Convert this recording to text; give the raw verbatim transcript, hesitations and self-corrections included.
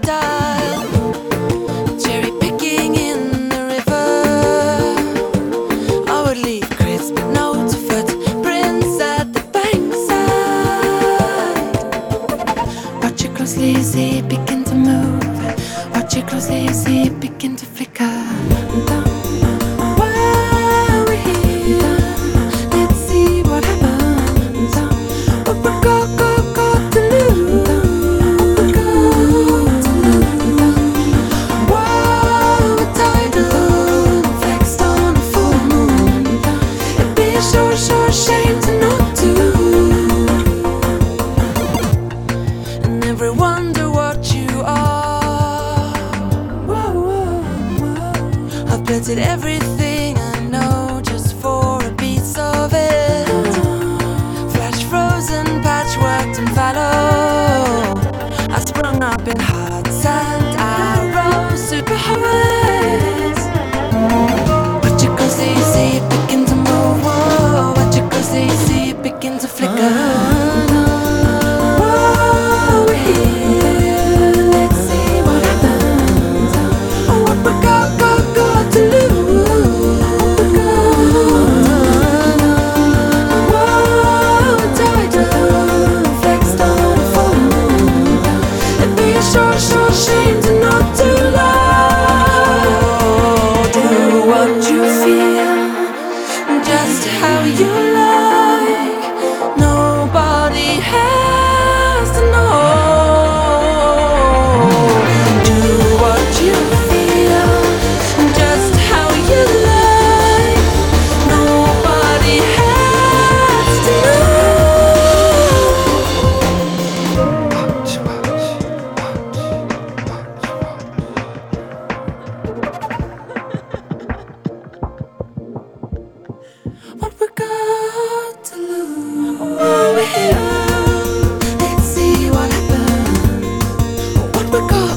style, cherry picking in the river. I would leave crisp notes, footprints at the bankside. Watch it closely, see it begin to move. Watch it closely, see it begin to flicker. While we're here, let's see what happens. What we got, got, got to lose. What we got to lose. While we're tidal, flexed on a full moon, it'd be a sure, sure shame to not do. And never wonder what you are. Whoa, whoa, whoa. I've planted everything I know just for a piece of it. Flash frozen, patchworked and fallow. I sprung up in hard sand, arrows, superpowers. Watch it closely, see it begin to move. Whoa, watch it closely, see it begin to flicker. While we're here, let's see what happens. Oh, what we got, got, got to lose. While we're tidal, flexed on a full moon, it'd be a sure, sure shame to not do love. Do what you feel, just how you like. Nobody has to know. Do what you feel, just how you like. Nobody has to know. What we got to lose. While we're here, let's see what happens. What we got.